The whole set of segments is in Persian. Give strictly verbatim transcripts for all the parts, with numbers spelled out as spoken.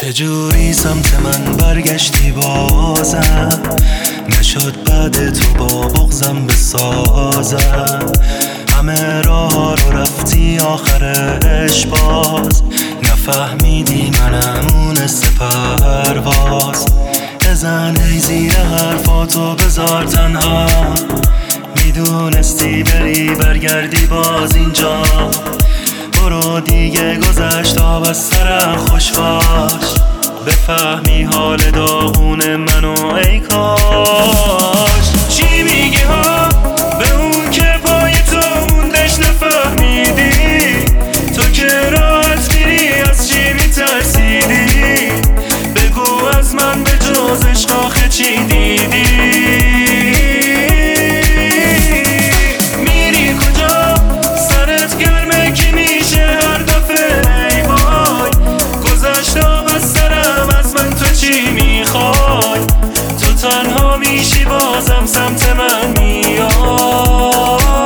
چجوری سمت من برگشتی بازم؟ نشد بعد تو با بغضم بسازم. همه راه رو رفتی آخرش باز نفهمیدی منم اون سپرواز. بزن ای زیر حرفاتو بذار تنها، میدونستی بری برگردی باز اینجا. برو دیگه گذشت آب از سرم خوش باش، بفهمی حال داغون منو ای کاش. چی میگی ها به اون که پای تو موندش نفهمیدی؟ تو که راحت میری از چی میترسیدی؟ بگو از من به جز عشق آخه چی دیدی؟ میری کجا؟ سرت گرمه کی میشه هر دفعه ای وای؟ گذشت آب از سرم از من تو چی میخوای؟ تو تنها میشی بازم سمت من میای.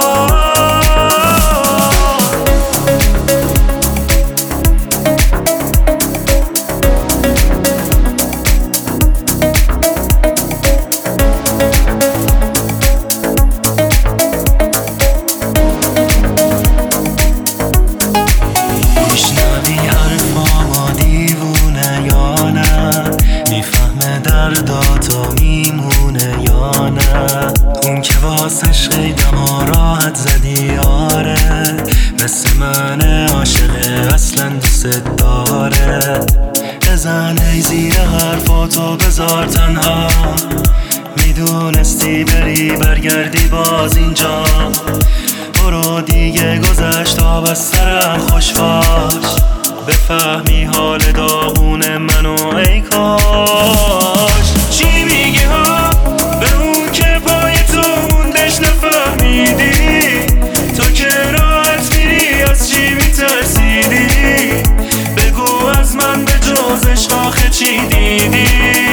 درداتو میمونه یا نه؟ اون که واسش قیدم و راحت زدی آره، مثل من عاشقه اصلا دوست داره. بزن ای زیر حرفاتو بذار تنها، میدونستی بری برگردی باز اینجا. برو دیگه گذشت آب از سرم خوش باش، بفهمی حال داغون منو ای کاش. چی میگی ها به اون که پای تو موندش نفهمیدی؟ تو که راحت میری از چی میترسیدی؟ بگو از من به جز عشق آخه چی دیدی؟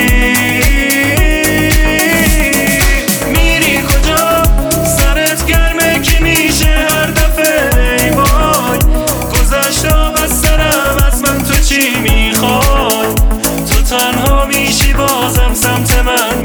میری کجا؟ سرت گرمه کی میشه هر دفعه ای وای؟ گذشت آب از سرم از من تو چی میخوای؟ تو تنها میشی بازم سمت من